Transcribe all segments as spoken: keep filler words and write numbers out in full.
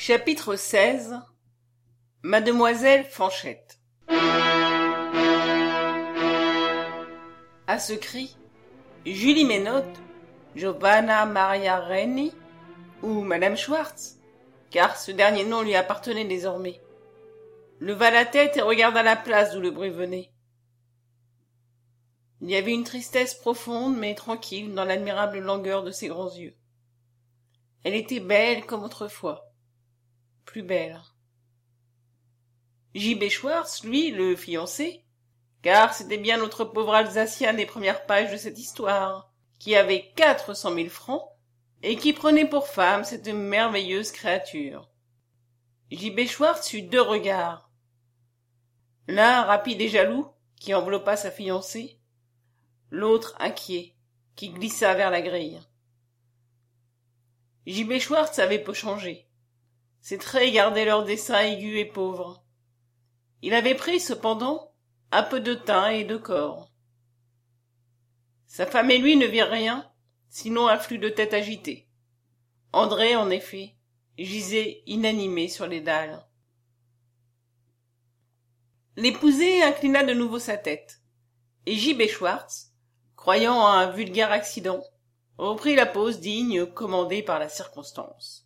Chapitre seize. Mademoiselle Fanchette. À ce cri, Julie Ménotte, Giovanna Maria Reni ou Madame Schwartz, car ce dernier nom lui appartenait désormais, leva la tête et regarda la place d'où le bruit venait. Il y avait une tristesse profonde mais tranquille dans l'admirable langueur de ses grands yeux. Elle était belle comme autrefois, plus belle. J B Schwartz, lui, le fiancé, car c'était bien notre pauvre Alsacien des premières pages de cette histoire, qui avait quatre cent mille francs et qui prenait pour femme cette merveilleuse créature. J B Schwartz eut deux regards. L'un rapide et jaloux, qui enveloppa sa fiancée, l'autre inquiet, qui glissa vers la grille. J B Schwartz avait peu changé. Ses traits gardaient leur dessin aigu et pauvre. Il avait pris, cependant, un peu de teint et de corps. Sa femme et lui ne virent rien, sinon un flux de têtes agitées. André, en effet, gisait inanimé sur les dalles. L'épousée inclina de nouveau sa tête, et J B Schwartz, croyant à un vulgaire accident, reprit la pose digne commandée par la circonstance.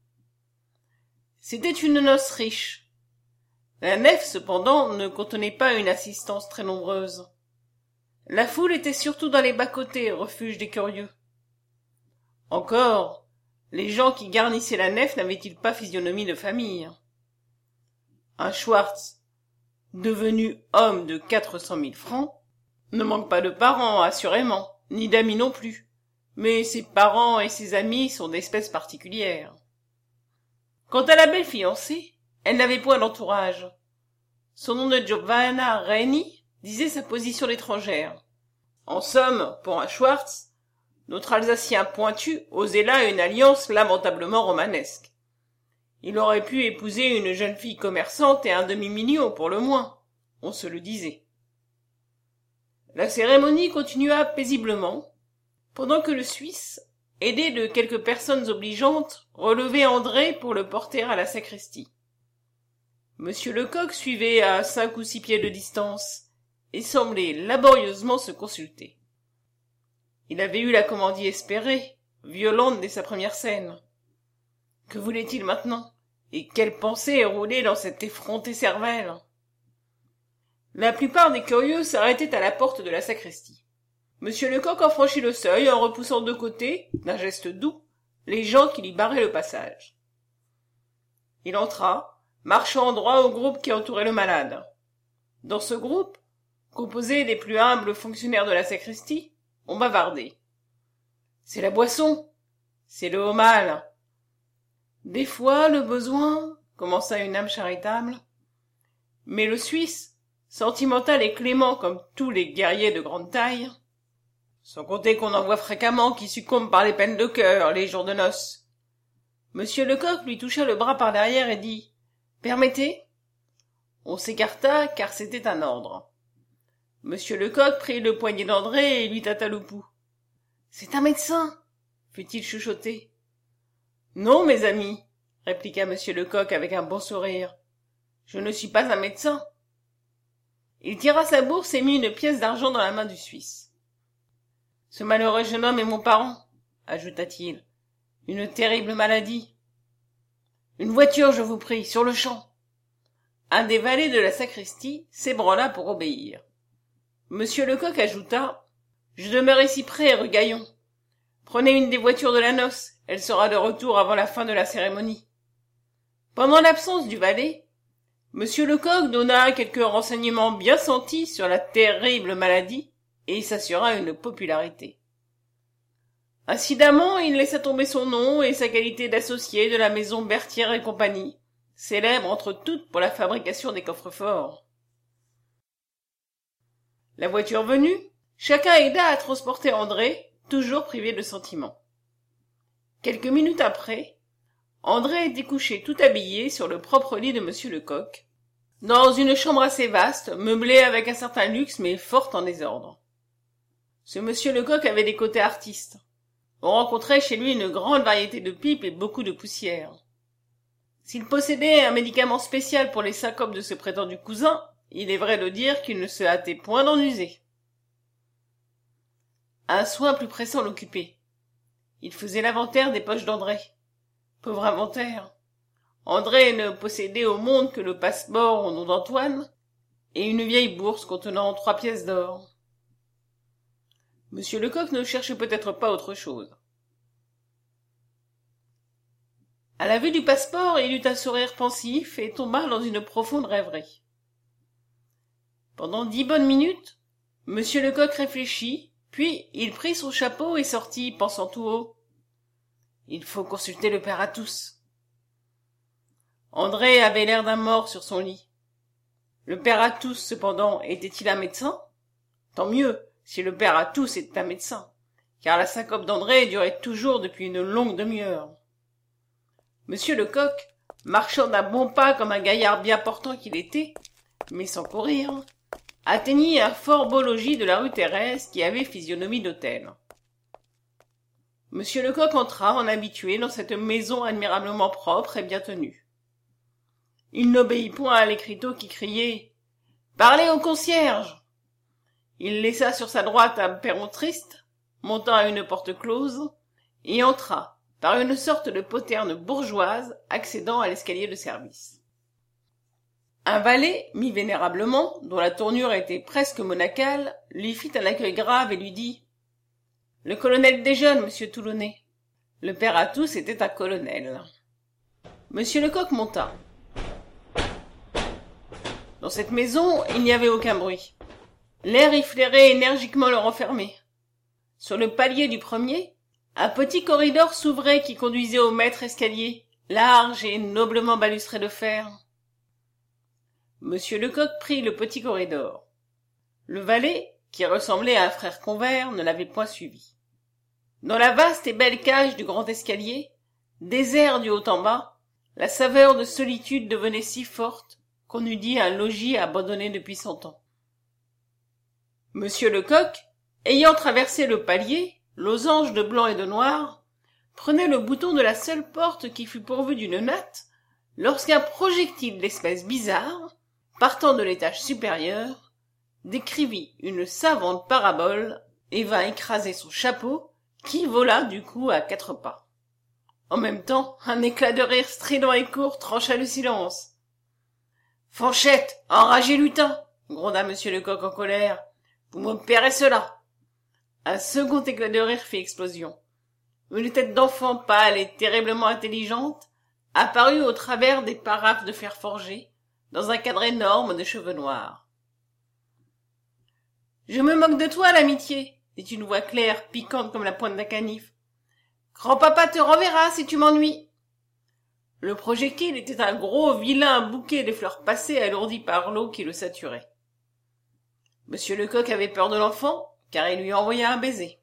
C'était une noce riche. La nef, cependant, ne contenait pas une assistance très nombreuse. La foule était surtout dans les bas-côtés, refuge des curieux. Encore, les gens qui garnissaient la nef n'avaient-ils pas physionomie de famille? Un Schwartz, devenu homme de quatre cent mille francs, ne manque pas de parents, assurément, ni d'amis non plus, mais ses parents et ses amis sont d'espèces particulières. Quant à la belle fiancée, elle n'avait point d'entourage. Son nom de Giovanna Reni disait sa position d'étrangère. En somme, pour un Schwartz, notre Alsacien pointu osait là une alliance lamentablement romanesque. Il aurait pu épouser une jeune fille commerçante et un demi-million pour le moins, on se le disait. La cérémonie continua paisiblement, pendant que le Suisse, aidé de quelques personnes obligeantes, relevait André pour le porter à la sacristie. Monsieur Lecoq suivait à cinq ou six pieds de distance et semblait laborieusement se consulter. Il avait eu la commandie espérée, violente dès sa première scène. Que voulait-il maintenant? Et quelle pensée roulait dans cette effrontée cervelle? La plupart des curieux s'arrêtaient à la porte de la sacristie. Monsieur Lecoq en franchit le seuil en repoussant de côté, d'un geste doux, les gens qui lui barraient le passage. Il entra, marchant droit au groupe qui entourait le malade. Dans ce groupe, composé des plus humbles fonctionnaires de la sacristie, on bavardait. C'est la boisson, c'est le haut mal. Des fois, le besoin, commença une âme charitable. Mais le Suisse, sentimental et clément comme tous les guerriers de grande taille, sans compter qu'on en voit fréquemment qui succombent par les peines de cœur, les jours de noces. Monsieur Lecoq lui toucha le bras par derrière et dit « Permettez ?» On s'écarta car c'était un ordre. Monsieur Lecoq prit le poignet d'André et lui tâta le pouls. « C'est un médecin !» fut-il chuchoté. « Non, mes amis, » répliqua Monsieur Lecoq avec un bon sourire. « Je ne suis pas un médecin. » Il tira sa bourse et mit une pièce d'argent dans la main du Suisse. « Ce malheureux jeune homme est mon parent, » ajouta-t-il. « Une terrible maladie. »« Une voiture, je vous prie, sur le champ. » Un des valets de la sacristie s'ébranla pour obéir. Monsieur Lecoq ajouta « Je demeure ici près, rue Gaillon. Prenez une des voitures de la noce, elle sera de retour avant la fin de la cérémonie. » Pendant l'absence du valet, Monsieur Lecoq donna quelques renseignements bien sentis sur la terrible maladie et s'assura une popularité. Incidemment, il laissa tomber son nom et sa qualité d'associé de la maison Berthier et compagnie, célèbre entre toutes pour la fabrication des coffres-forts. La voiture venue, chacun aida à transporter André, toujours privé de sentiments. Quelques minutes après, André était couché tout habillé sur le propre lit de Monsieur Lecoq, dans une chambre assez vaste, meublée avec un certain luxe mais fort en désordre. Ce Monsieur Lecoq avait des côtés artistes. On rencontrait chez lui une grande variété de pipes et beaucoup de poussière. S'il possédait un médicament spécial pour les syncopes de ce prétendu cousin, il est vrai de dire qu'il ne se hâtait point d'en user. Un soin plus pressant l'occupait. Il faisait l'inventaire des poches d'André. Pauvre inventaire. André ne possédait au monde que le passeport au nom d'Antoine et une vieille bourse contenant trois pièces d'or. Monsieur Lecoq ne cherchait peut-être pas autre chose. À la vue du passeport, il eut un sourire pensif et tomba dans une profonde rêverie. Pendant dix bonnes minutes, Monsieur Lecoq réfléchit, puis il prit son chapeau et sortit, pensant tout haut. Il faut consulter le père Athos. André avait l'air d'un mort sur son lit. Le père Athos, cependant, était-il un médecin? Tant mieux, si le père Athos était un médecin, car la syncope d'André durait toujours depuis une longue demi-heure. Monsieur Lecoq, marchant d'un bon pas comme un gaillard bien portant qu'il était, mais sans courir, atteignit un fort beau logis de la rue Thérèse qui avait physionomie d'hôtel. Monsieur Lecoq entra en habitué dans cette maison admirablement propre et bien tenue. Il n'obéit point à l'écriteau qui criait « Parlez au concierge !» Il laissa sur sa droite un perron triste, monta à une porte close, et entra, par une sorte de poterne bourgeoise, accédant à l'escalier de service. Un valet, mis vénérablement, dont la tournure était presque monacale, lui fit un accueil grave et lui dit « Le colonel déjeune, monsieur Toulonnais. » Le père Athos était un colonel. Monsieur Lecoq monta. Dans cette maison, il n'y avait aucun bruit. L'air y flairait énergiquement le renfermé. Sur le palier du premier, un petit corridor s'ouvrait qui conduisait au maître escalier, large et noblement balustré de fer. Monsieur Lecoq prit le petit corridor. Le valet, qui ressemblait à un frère convers, ne l'avait point suivi. Dans la vaste et belle cage du grand escalier, désert du haut en bas, la saveur de solitude devenait si forte qu'on eût dit un logis abandonné depuis cent ans. Monsieur Lecoq, ayant traversé le palier, losange de blanc et de noir, prenait le bouton de la seule porte qui fût pourvue d'une natte, lorsqu'un projectile d'espèce bizarre, partant de l'étage supérieur, décrivit une savante parabole et vint écraser son chapeau, qui vola du coup à quatre pas. En même temps, un éclat de rire strident et court trancha le silence. « Fanchette, enragé lutin !» gronda Monsieur Lecoq en colère. « Vous me paierez cela !» Un second éclat de rire fit explosion. Une tête d'enfant pâle et terriblement intelligente apparut au travers des paraphes de fer forgé, dans un cadre énorme de cheveux noirs. « Je me moque de toi, l'amitié !» dit une voix claire, piquante comme la pointe d'un canif. « Grand-papa te renverra si tu m'ennuies !» Le projectile était un gros, vilain bouquet de fleurs passées alourdi par l'eau qui le saturait. Monsieur Lecoq avait peur de l'enfant, car il lui envoya un baiser.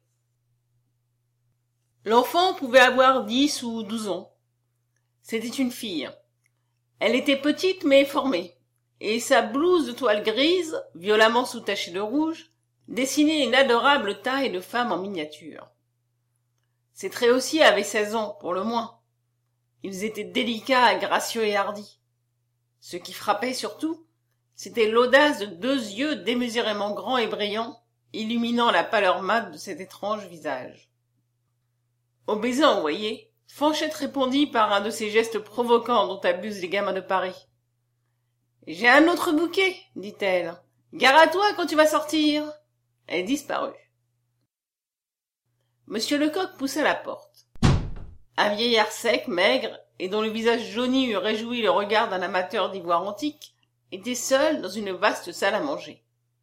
L'enfant pouvait avoir dix ou douze ans. C'était une fille. Elle était petite mais formée, et sa blouse de toile grise, violemment soutachée de rouge, dessinait une adorable taille de femme en miniature. Ses traits aussi avaient seize ans, pour le moins. Ils étaient délicats, gracieux et hardis. Ce qui frappait surtout, c'était l'audace de deux yeux démesurément grands et brillants, illuminant la pâleur mate de cet étrange visage. Au baiser envoyé, Fanchette répondit par un de ces gestes provoquants dont abusent les gamins de Paris. « J'ai un autre bouquet, dit-elle. Gare à toi quand tu vas sortir. » Elle disparut. Monsieur Lecoq poussa la porte. Un vieillard sec, maigre, et dont le visage jauni eût réjoui le regard d'un amateur d'ivoire antique, était seul dans une vaste salle à manger.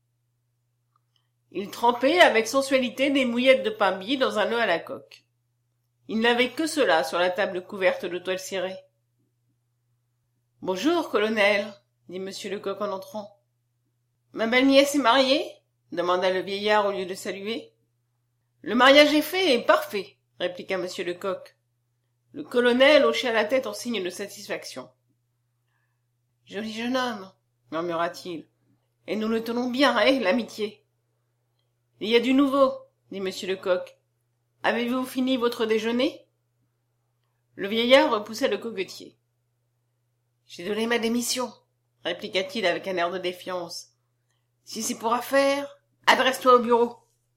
Il trempait avec sensualité des mouillettes de pain bis dans un nœud à la coque. Il n'avait que cela sur la table couverte de toile cirée. « Bonjour, colonel, » dit Monsieur Lecoq en entrant. « Ma belle-nièce est mariée ?» demanda le vieillard au lieu de saluer. « Le mariage est fait et parfait, » répliqua Monsieur Lecoq. Le colonel hocha la tête en signe de satisfaction. « Joli jeune homme, » murmura-t-il, « et nous le tenons bien, eh, l'amitié. »« Il y a du nouveau, » dit Monsieur Lecoq. « Avez-vous fini votre déjeuner ?» Le vieillard repoussa le coquetier. J'ai donné ma démission, répliqua-t-il avec un air de défiance. Si c'est pour affaire, adresse-toi au bureau.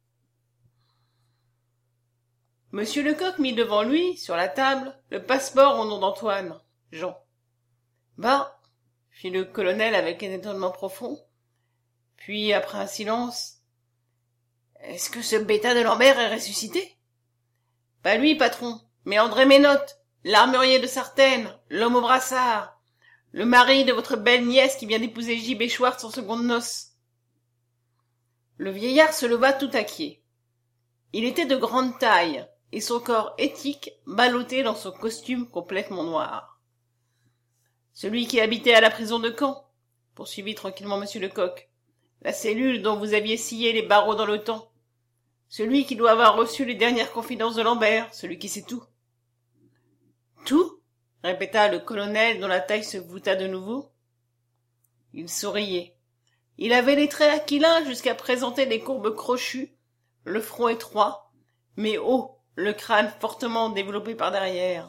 Monsieur Lecoq mit devant lui, sur la table, le passeport au nom d'Antoine, Jean. Bah, fit le colonel avec un étonnement profond. Puis, après un silence, est-ce que ce bêta de Lambert est ressuscité? Pas lui, patron, mais André Ménotte, l'armurier de Sartène, l'homme au brassard, le mari de votre belle nièce qui vient d'épouser J B Schwartz en seconde noces. Le vieillard se leva tout inquiet. Il était de grande taille, et son corps éthique ballotté dans son costume complètement noir. Celui qui habitait à la prison de Caen, poursuivit tranquillement monsieur Lecoq, la cellule dont vous aviez scié les barreaux dans le temps, celui qui doit avoir reçu les dernières confidences de Lambert, celui qui sait tout. Tout? Répéta le colonel dont la taille se voûta de nouveau. Il souriait. Il avait les traits aquilins jusqu'à présenter des courbes crochues, le front étroit, mais haut, le crâne fortement développé par derrière.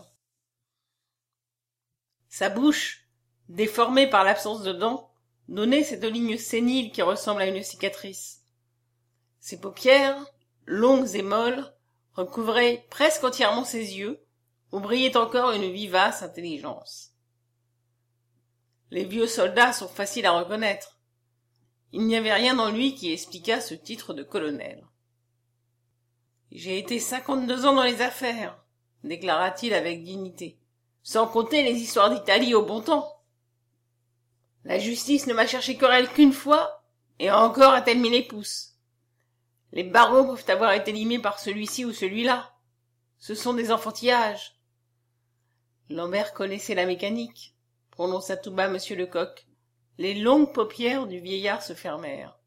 Sa bouche, déformée par l'absence de dents, donnait cette ligne sénile qui ressemble à une cicatrice. Ses paupières, longues et molles, recouvraient presque entièrement ses yeux, où brillait encore une vivace intelligence. Les vieux soldats sont faciles à reconnaître. Il n'y avait rien en lui qui expliquât ce titre de colonel. « J'ai été cinquante-deux ans dans les affaires, » déclara-t-il avec dignité, « sans compter les histoires d'Italie au bon temps. La justice ne m'a cherché querelle qu'une fois, et encore a-t-elle mis les pouces. Les barreaux peuvent avoir été limés par celui-ci ou celui-là. Ce sont des enfantillages. » Lambert connaissait la mécanique, prononça tout bas monsieur Lecoq. Les longues paupières du vieillard se fermèrent.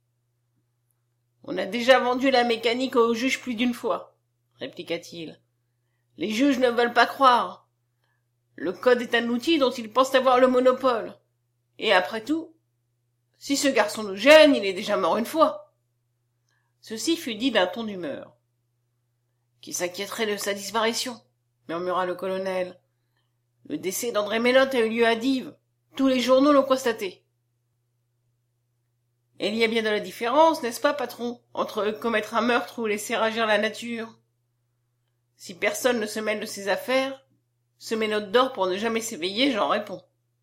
On a déjà vendu la mécanique aux juges plus d'une fois, répliqua-t-il. Les juges ne veulent pas croire. Le code est un outil dont ils pensent avoir le monopole. Et après tout, si ce garçon nous gêne, il est déjà mort une fois. Ceci fut dit d'un ton d'humeur. Qui s'inquiéterait de sa disparition, murmura le colonel. Le décès d'André Ménotte a eu lieu à Dives. Tous les journaux l'ont constaté. Et il y a bien de la différence, n'est-ce pas, patron, entre commettre un meurtre ou laisser agir la nature? Si personne ne se mêle de ses affaires, ce Ménotte dort pour ne jamais s'éveiller, j'en réponds.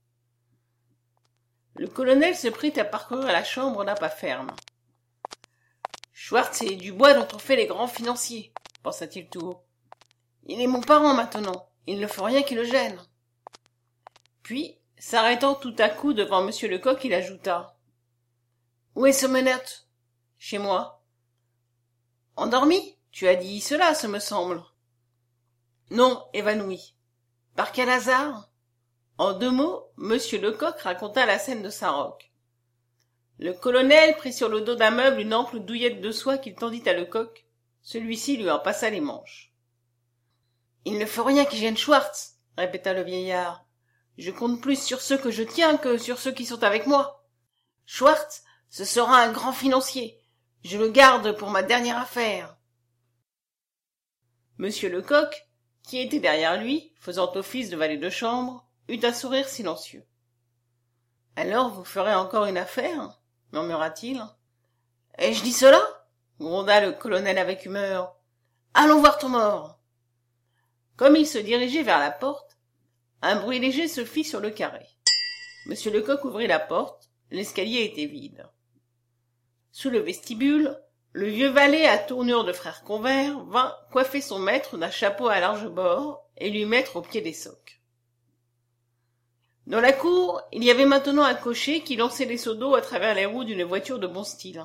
Le colonel se prit à parcourir la chambre d'un pas ferme. Schwartz est du bois dont on fait les grands financiers, pensa-t-il tout haut. Il est mon parent maintenant, il ne faut rien qui le gêne. Puis, s'arrêtant tout à coup devant monsieur Lecoq, il ajouta. Où est ce Ménotte? Chez moi. Endormi? Tu as dit cela, ce me semble. Non, évanoui. Par quel hasard? En deux mots, monsieur Lecoq raconta la scène de Saint-Roch. Le colonel prit sur le dos d'un meuble une ample douillette de soie qu'il tendit à Lecoq. Celui-ci lui en passa les manches. Il ne faut rien qui gêne Schwartz, répéta le vieillard. Je compte plus sur ceux que je tiens que sur ceux qui sont avec moi. Schwartz, ce sera un grand financier. Je le garde pour ma dernière affaire. Monsieur Lecoq, qui était derrière lui, faisant office de valet de chambre, eut un sourire silencieux. « Alors vous ferez encore une affaire ?» murmura-t-il. « Ai-je dit cela ?» gronda le colonel avec humeur. « Allons voir ton mort !» Comme il se dirigeait vers la porte, un bruit léger se fit sur le carré. Monsieur Lecoq ouvrit la porte, l'escalier était vide. Sous le vestibule, le vieux valet à tournure de frère Convert vint coiffer son maître d'un chapeau à large bord et lui mettre au pied des socs. Dans la cour, il y avait maintenant un cocher qui lançait des seaux d'eau à travers les roues d'une voiture de bon style.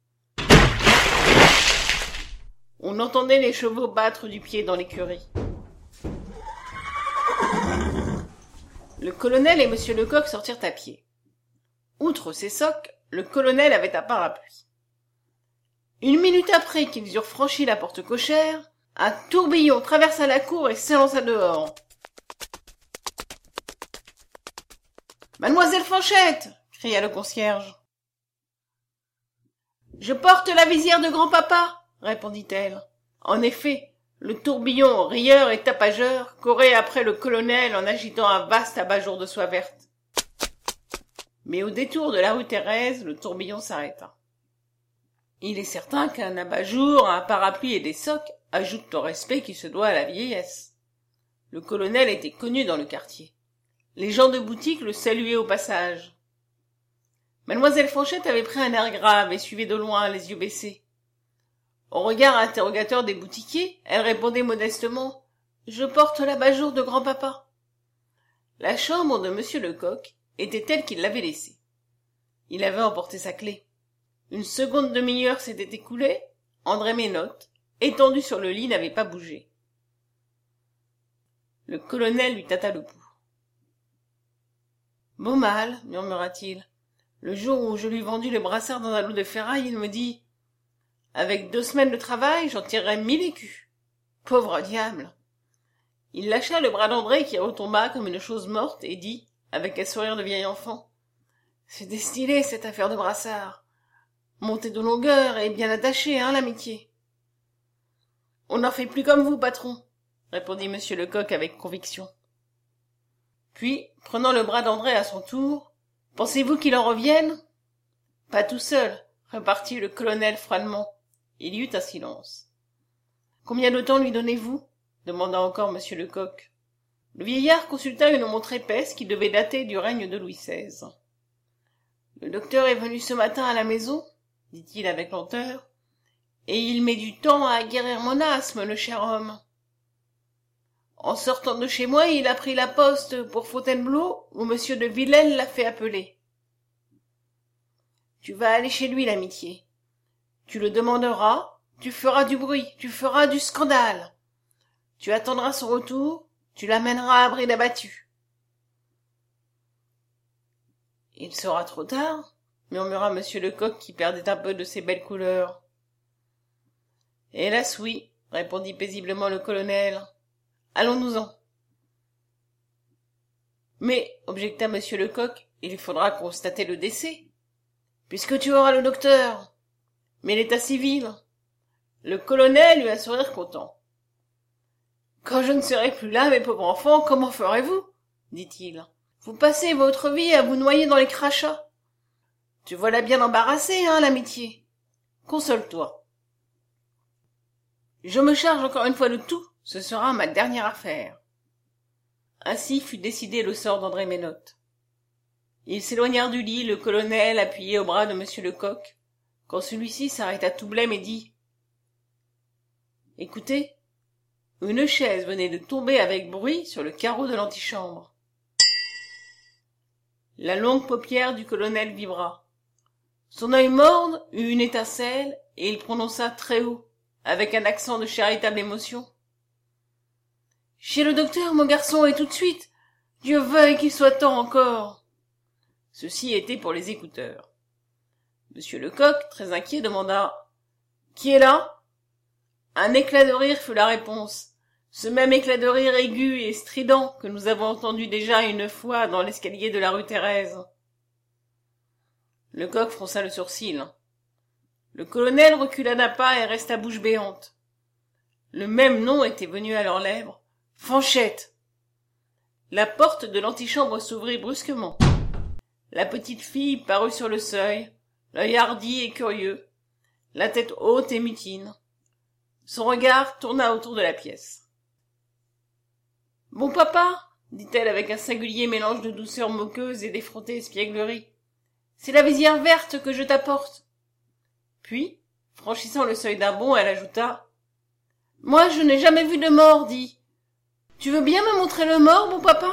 On entendait les chevaux battre du pied dans l'écurie. Le colonel et monsieur Lecoq sortirent à pied. Outre ces socs, le colonel avait un parapluie. Une minute après qu'ils eurent franchi la porte cochère, un tourbillon traversa la cour et s'élança dehors. « Mademoiselle Fanchette !» cria le concierge. « Je porte la visière de grand-papa !» répondit-elle. En effet, le tourbillon, rieur et tapageur, courait après le colonel en agitant un vaste abat-jour de soie verte. Mais au détour de la rue Thérèse, le tourbillon s'arrêta. Il est certain qu'un abat-jour, un parapluie et des socques ajoutent au respect qui se doit à la vieillesse. Le colonel était connu dans le quartier. Les gens de boutique le saluaient au passage. Mademoiselle Fanchette avait pris un air grave et suivait de loin, les yeux baissés. Au regard interrogateur des boutiquiers, elle répondait modestement « Je porte l'abat-jour de grand-papa ». La chambre de Monsieur Lecoq était telle qu'il l'avait laissée. Il avait emporté sa clé. Une seconde demi-heure s'était écoulée, André Ménotte, étendu sur le lit, n'avait pas bougé. Le colonel lui tâta le pouls. « Beau mal, murmura-t-il. Le jour où je lui vendis le brassard dans un lot de ferraille, il me dit « Avec deux semaines de travail, j'en tirerai mille écus. » Pauvre diable! Il lâcha le bras d'André qui retomba comme une chose morte et dit, avec un sourire de vieil enfant, « C'est destiné, cette affaire de brassard. Montée de longueur et bien attachée, hein, l'amitié. » « On n'en fait plus comme vous, patron, » répondit Monsieur Lecoq avec conviction. Puis, prenant le bras d'André à son tour, « Pensez-vous qu'il en revienne ?»« Pas tout seul, » repartit le colonel froidement. Il y eut un silence. « Combien de temps lui donnez-vous » demanda encore Monsieur Lecoq. Le vieillard consulta une montre épaisse qui devait dater du règne de Louis seize. « Le docteur est venu ce matin à la maison, » dit-il avec lenteur, « et il met du temps à guérir mon asthme, le cher homme. En sortant de chez moi, il a pris la poste pour Fontainebleau, où Monsieur de Villèle l'a fait appeler. Tu vas aller chez lui, l'amitié. Tu le demanderas, tu feras du bruit, tu feras du scandale. Tu attendras son retour, tu l'amèneras à bride abattue. »« Il sera trop tard, » murmura Monsieur Lecoq qui perdait un peu de ses belles couleurs. « Hélas oui, » répondit paisiblement le colonel. « Allons-nous-en. »« Mais, » objecta Monsieur Lecoq, « il faudra constater le décès. »« Puisque tu auras le docteur. »« Mais l'état civil. » Le colonel eut un sourire content. « Quand je ne serai plus là, mes pauvres enfants, comment ferez-vous » dit-il. « Vous passez votre vie à vous noyer dans les crachats. Tu voilà bien embarrassé, hein, l'amitié. Console-toi. Je me charge encore une fois de tout, ce sera ma dernière affaire. » Ainsi fut décidé le sort d'André Ménotte. Ils s'éloignèrent du lit, le colonel appuyé au bras de Monsieur Lecoq, quand celui-ci s'arrêta tout blême et dit « Écoutez, une chaise venait de tomber avec bruit sur le carreau de l'antichambre. » La longue paupière du colonel vibra. Son œil morne eut une étincelle et il prononça très haut, avec un accent de charitable émotion. « Chez le docteur, mon garçon, et tout de suite. Dieu veuille qu'il soit temps encore. » Ceci était pour les écouteurs. Monsieur Lecoq, très inquiet, demanda « Qui est là ?» Un éclat de rire fut la réponse, ce même éclat de rire aigu et strident que nous avons entendu déjà une fois dans l'escalier de la rue Thérèse. Lecoq fronça le sourcil. Le colonel recula d'un pas et resta bouche béante. Le même nom était venu à leurs lèvres. Fanchette. La porte de l'antichambre s'ouvrit brusquement. La petite fille parut sur le seuil, l'œil hardi et curieux, la tête haute et mutine. Son regard tourna autour de la pièce. « Bon papa, » dit-elle avec un singulier mélange de douceur moqueuse et d'effrontée espièglerie, « c'est la visière verte que je t'apporte. » Puis, franchissant le seuil d'un bond, elle ajouta « Moi, je n'ai jamais vu de mort, dis. Tu veux bien me montrer le mort, bon papa ?